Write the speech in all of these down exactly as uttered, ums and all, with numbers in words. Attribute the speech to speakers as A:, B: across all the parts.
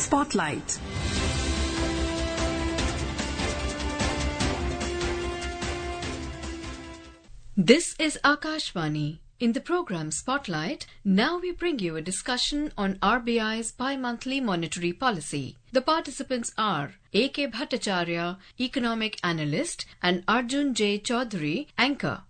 A: Spotlight.
B: This is Akashvani. In the program Spotlight, now we bring you a discussion on R B I's bi-monthly monetary policy. The participants are A K Bhattacharya, economic analyst, and Arjun J. Chaudhary, anchor.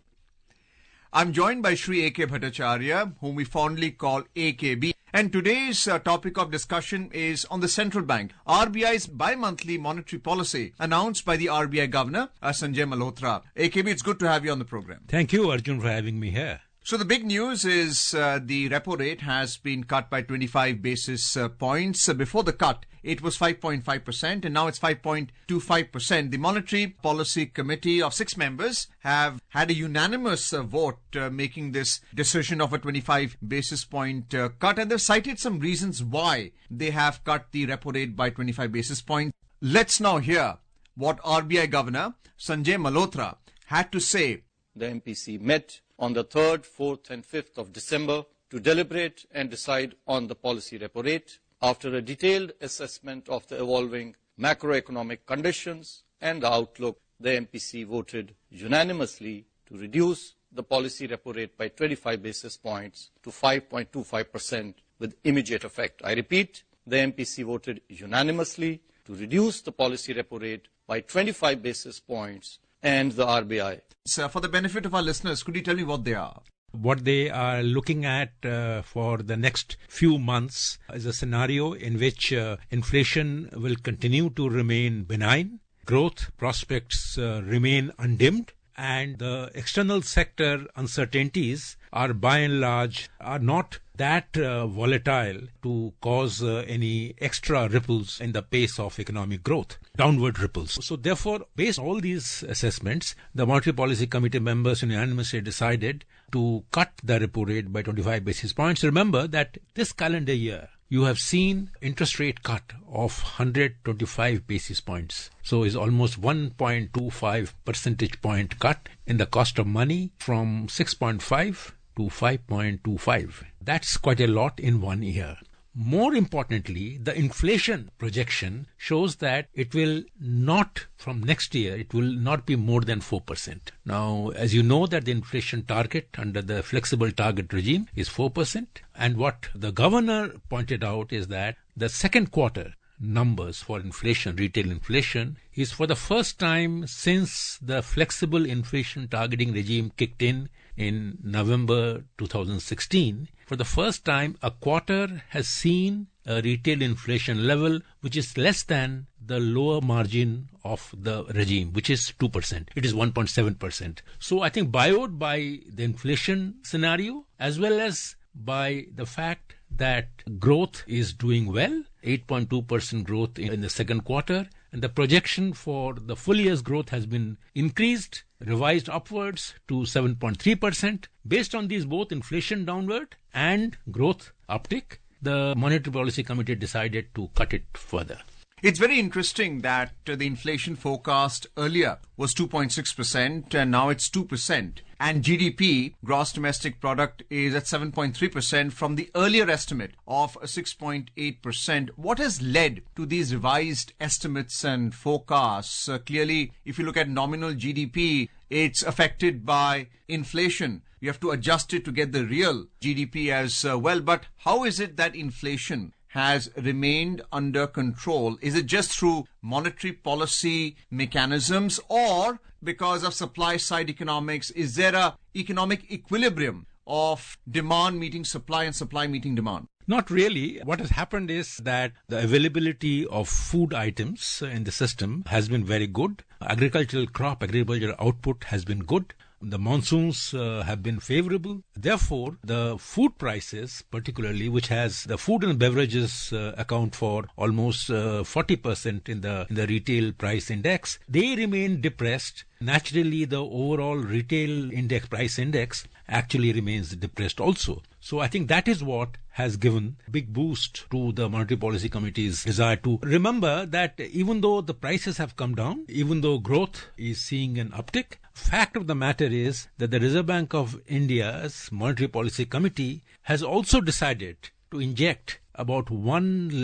C: I'm joined by Shri A K Bhattacharya, whom we fondly call A K B. And today's uh, topic of discussion is on the central bank, R B I's bi-monthly monetary policy announced by the R B I Governor, uh, Sanjay Malhotra. A K B, it's good to have you on the program.
D: Thank you, Arjun, for having me here.
C: So the big news is uh, the repo rate has been cut by twenty-five basis uh, points. Uh, before the cut, it was five point five percent and now it's five point two five percent. The Monetary Policy Committee of six members have had a unanimous uh, vote uh, making this decision of a twenty-five basis point uh, cut, and they've cited some reasons why they have cut the repo rate by twenty-five basis points. Let's now hear what R B I Governor Sanjay Malhotra had to say.
E: The M P C met on the third, fourth and fifth of December to deliberate and decide on the policy repo rate. After a detailed assessment of the evolving macroeconomic conditions and the outlook, the M P C voted unanimously to reduce the policy repo rate by twenty-five basis points to five point two five percent with immediate effect. I repeat, the M P C voted unanimously to reduce the policy repo rate by twenty-five basis points, and the R B I.
C: Sir, for the benefit of our listeners, could you tell me what they are?
D: What they are looking at uh, for the next few months is a scenario in which uh, inflation will continue to remain benign, growth prospects uh, remain undimmed, and the external sector uncertainties are by and large are not that uh, volatile to cause uh, any extra ripples in the pace of economic growth, downward ripples. So therefore, based on all these assessments, the Monetary Policy Committee members unanimously decided to cut the repo rate by twenty-five basis points. Remember that this calendar year, you have seen interest rate cut of one hundred twenty-five basis points. So it's almost one point two five percentage point cut in the cost of money from six point five to five point two five. That's quite a lot in one year. More importantly, the inflation projection shows that it will not, from next year, it will not be more than four percent. Now, as you know, that the inflation target under the flexible target regime is four percent. And what the governor pointed out is that the second quarter numbers for inflation, retail inflation, is for the first time since the flexible inflation targeting regime kicked in in November two thousand sixteen, for the first time a quarter has seen a retail inflation level which is less than the lower margin of the regime, which is two percent. It is one point seven percent. So I think buoyed by the inflation scenario as well as by the fact that growth is doing well, eight point two percent growth in the second quarter, and the projection for the full year's growth has been increased, revised upwards to seven point three percent. Based on these both inflation downward and growth uptick, the Monetary Policy Committee decided to cut it further.
C: It's very interesting that uh, the inflation forecast earlier was two point six percent and now it's two percent. And G D P, gross domestic product, is at seven point three percent from the earlier estimate of six point eight percent. What has led to these revised estimates and forecasts? Uh, clearly, if you look at nominal G D P, it's affected by inflation. You have to adjust it to get the real G D P as uh, well. But how is it that inflation has remained under control? Is it just through monetary policy mechanisms or because of supply side economics? Is there a economic equilibrium of demand meeting supply and supply meeting demand?
D: Not really. What has happened is that the availability of food items in the system has been very good. Agricultural crop, agricultural output has been good. The monsoons uh, have been favorable. Therefore, the food prices, particularly, which has the food and beverages uh, account for almost uh, forty percent in the in the retail price index, they remain depressed. Naturally, the overall retail index price index actually remains depressed also. So I think that is what has given a big boost to the Monetary Policy Committee's desire to remember that even though the prices have come down, even though growth is seeing an uptick, fact of the matter is that the Reserve Bank of India's Monetary Policy Committee has also decided to inject about one lakh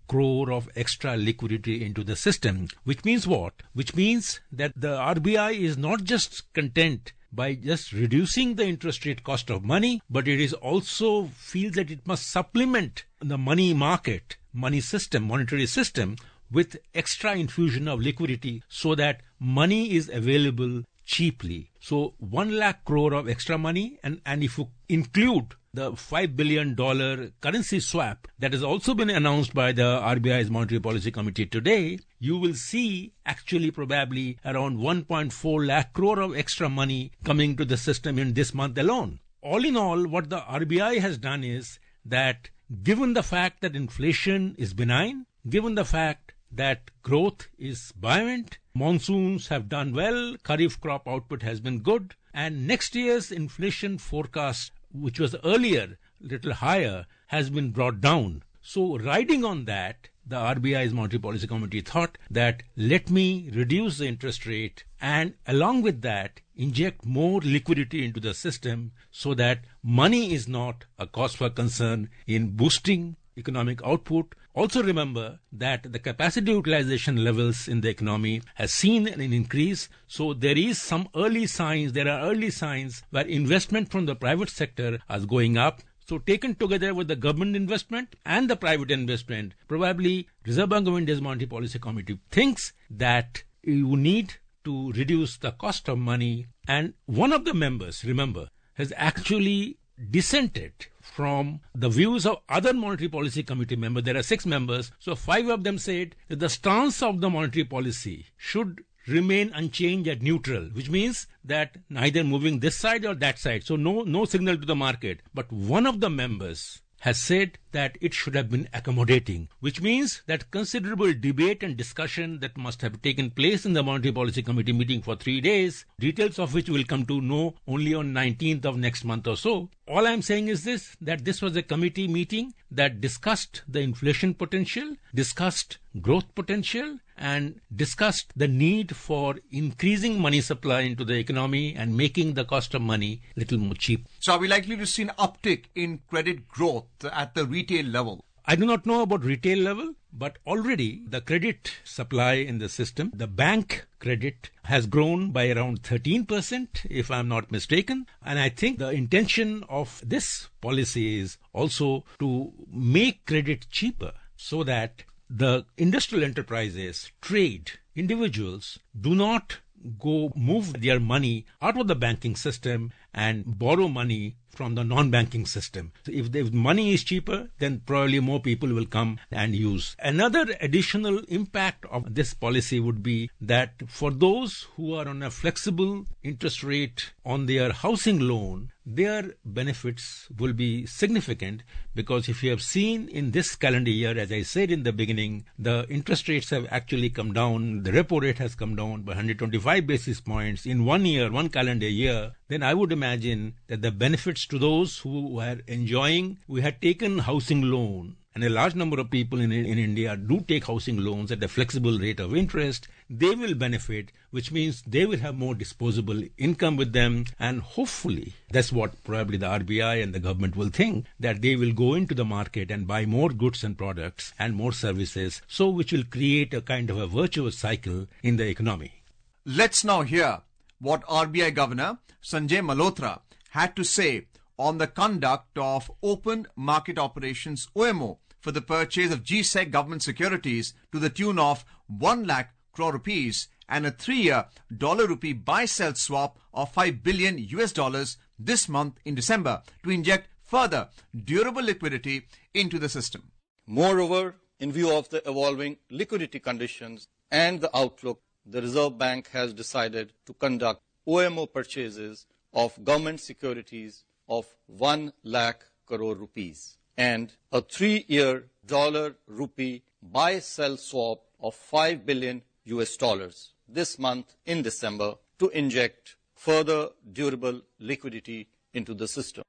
D: crore of extra liquidity into the system. Which means what? Which means that the R B I is not just content by just reducing the interest rate cost of money, but it is also feels that it must supplement the money market, money system, monetary system with extra infusion of liquidity so that money is available cheaply. So one lakh crore of extra money, and, and if you include the five billion dollars currency swap that has also been announced by the R B I's Monetary Policy Committee today, you will see actually probably around one point four lakh crore of extra money coming to the system in this month alone. All in all, what the R B I has done is that given the fact that inflation is benign, given the fact that growth is buoyant, monsoons have done well, kharif crop output has been good, and next year's inflation forecast, which was earlier little higher, has been brought down. So riding on that, the R B I's Monetary Policy Committee thought that let me reduce the interest rate and along with that inject more liquidity into the system so that money is not a cause for concern in boosting economic output. Also remember that the capacity utilization levels in the economy has seen an increase. So there is some early signs, there are early signs where investment from the private sector is going up. So taken together with the government investment and the private investment, probably Reserve Bank of India's Monetary Policy Committee thinks that you need to reduce the cost of money. And one of the members, remember, has actually dissented from the views of other Monetary Policy Committee members. There are six members. So five of them said that the stance of the monetary policy should remain unchanged at neutral, which means that neither moving this side or that side. So no, no signal to the market. But one of the members has said that it should have been accommodating, which means that considerable debate and discussion that must have taken place in the Monetary Policy Committee meeting for three days, details of which we'll come to know only on nineteenth of next month or so. All I'm saying is this, that this was a committee meeting that discussed the inflation potential, discussed growth potential, and discussed the need for increasing money supply into the economy and making the cost of money a little more cheap.
C: So are we likely to see an uptick in credit growth at the retail level?
D: I do not know about retail level, but already the credit supply in the system, the bank credit has grown by around thirteen percent, if I'm not mistaken. And I think the intention of this policy is also to make credit cheaper so that the industrial enterprises, trade, individuals do not go move their money out of the banking system and borrow money from the non-banking system. So if the money is cheaper, then probably more people will come and use. Another additional impact of this policy would be that for those who are on a flexible interest rate on their housing loan, their benefits will be significant, because if you have seen in this calendar year, as I said in the beginning, the interest rates have actually come down. The repo rate has come down by one hundred twenty-five basis points in one year, one calendar year. Then I would imagine that the benefits to those who were enjoying, we had taken housing loan, and a large number of people in, in India do take housing loans at a flexible rate of interest, they will benefit, which means they will have more disposable income with them, and hopefully that's what probably the R B I and the government will think, that they will go into the market and buy more goods and products and more services, so which will create a kind of a virtuous cycle in the economy.
C: Let's now hear what R B I Governor Sanjay Malhotra had to say on the conduct of Open Market Operations O M O for the purchase of G SEC government securities to the tune of one lakh crore rupees and a three-year dollar-rupee buy-sell swap of five billion U S dollars this month in December to inject further durable liquidity into the system.
E: Moreover, in view of the evolving liquidity conditions and the outlook, the Reserve Bank has decided to conduct O M O purchases of government securities of one lakh crore rupees and a three-year dollar-rupee buy-sell swap of five billion U S dollars this month in December to inject further durable liquidity into the system.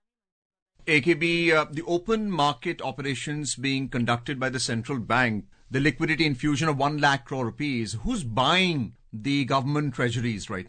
C: A K B, uh, the open market operations being conducted by the central bank, the liquidity infusion of one lakh crore rupees, who's buying the government treasuries right now?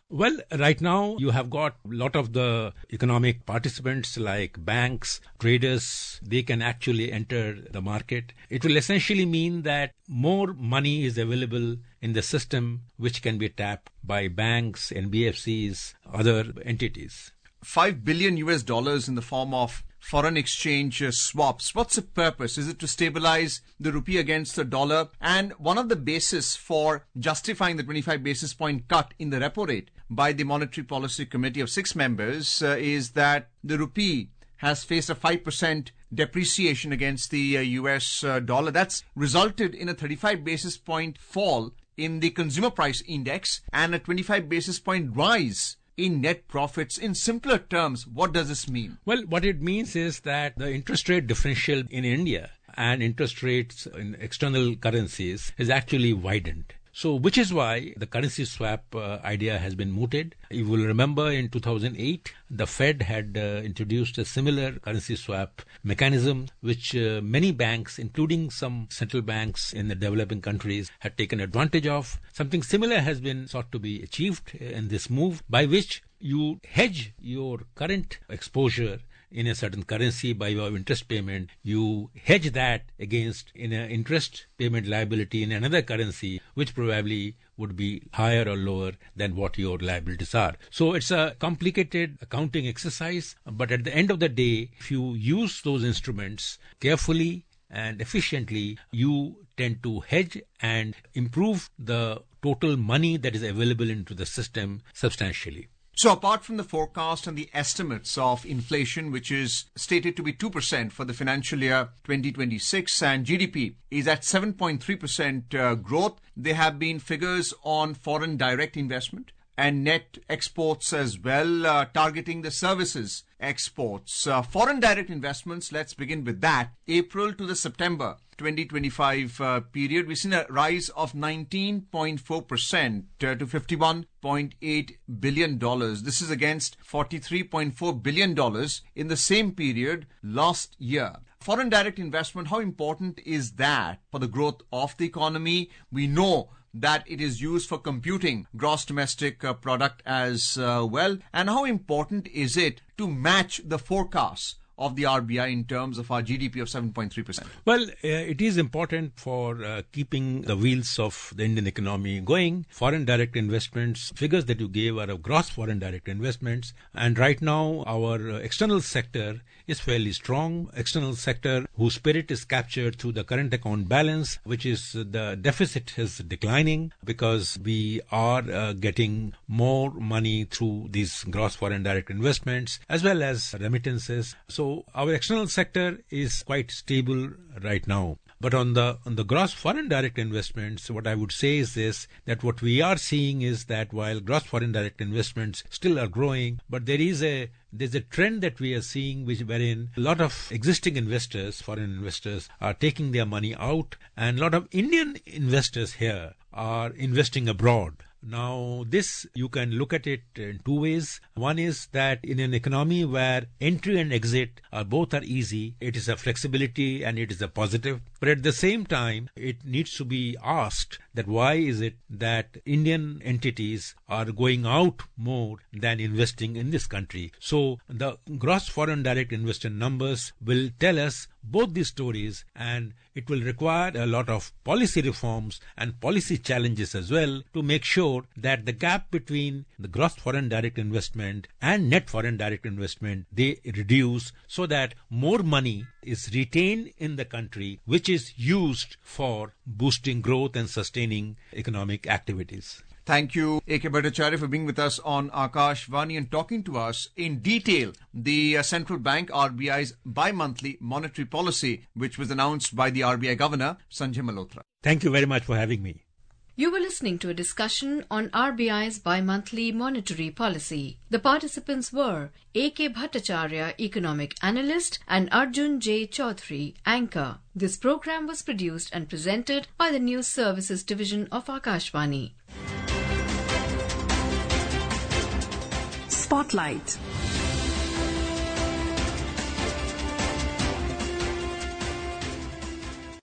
D: Well, right now you have got a lot of the economic participants like banks, traders, they can actually enter the market. It will essentially mean that more money is available in the system which can be tapped by banks, N B F Cs, other entities.
C: Five billion U S dollars in the form of foreign exchange uh, swaps. What's the purpose? Is it to stabilize the rupee against the dollar? And one of the bases for justifying the twenty-five basis point cut in the repo rate by the Monetary Policy Committee of six members uh, is that the rupee has faced a five percent depreciation against the uh, U S uh, dollar. That's resulted in a thirty-five basis point fall in the consumer price index and a twenty-five basis point rise in net profits. In simpler terms, what does this mean?
D: Well, what it means is that the interest rate differential in India and interest rates in external currencies is actually widened. So, which is why the currency swap uh, idea has been mooted. You will remember in two thousand eight, the Fed had uh, introduced a similar currency swap mechanism, which uh, many banks, including some central banks in the developing countries, had taken advantage of. Something similar has been sought to be achieved in this move, by which you hedge your current exposure in a certain currency by your interest payment. You hedge that against in an interest payment liability in another currency, which probably would be higher or lower than what your liabilities are. So it's a complicated accounting exercise, but at the end of the day, if you use those instruments carefully and efficiently, you tend to hedge and improve the total money that is available into the system substantially.
C: So apart from the forecast and the estimates of inflation, which is stated to be two percent for the financial year twenty twenty-six, and G D P is at seven point three percent uh, growth, there have been figures on foreign direct investment and net exports as well, uh, targeting the services exports. Uh, foreign direct investments, let's begin with that. April to the September twenty twenty-five uh, period, we've seen a rise of nineteen point four percent uh, to fifty-one point eight billion dollars. This is against forty-three point four billion dollars in the same period last year. Foreign direct investment, how important is that for the growth of the economy? We know that it is used for computing gross domestic uh, product as uh, well. And how important is it to match the forecasts of the R B I in terms of our G D P of seven point three percent?
D: Well, uh, it is important for uh, keeping the wheels of the Indian economy going. Foreign direct investments, figures that you gave are of gross foreign direct investments. And right now, our uh, external sector is fairly strong. External sector whose spirit is captured through the current account balance, which is uh, the deficit is declining because we are uh, getting more money through these gross foreign direct investments as well as remittances. So our external sector is quite stable right now. But on the on the gross foreign direct investments, what I would say is this, that what we are seeing is that while gross foreign direct investments still are growing, but there is a there's a trend that we are seeing which wherein a lot of existing investors, foreign investors, are taking their money out, and a lot of Indian investors here are investing abroad. Now, this, you can look at it in two ways. One is that in an economy where entry and exit are both are easy, it is a flexibility and it is a positive. But at the same time, it needs to be asked that why is it that Indian entities are going out more than investing in this country? So the gross foreign direct investor numbers will tell us both these stories, and it will require a lot of policy reforms and policy challenges as well to make sure that the gap between the gross foreign direct investment and net foreign direct investment, they reduce so that more money is retained in the country, which is used for boosting growth and sustaining economic activities.
C: Thank you, A K Bhattacharya, for being with us on Akashvani and talking to us in detail the uh, Central Bank R B I's bi-monthly monetary policy, which was announced by the R B I Governor, Sanjay Malhotra.
D: Thank you very much for having me.
B: You were listening to a discussion on R B I's bi-monthly monetary policy. The participants were A K Bhattacharya, economic analyst, and Arjun J. Chaudhary, anchor. This program was produced and presented by the News Services Division of Akashvani.
A: Spotlight.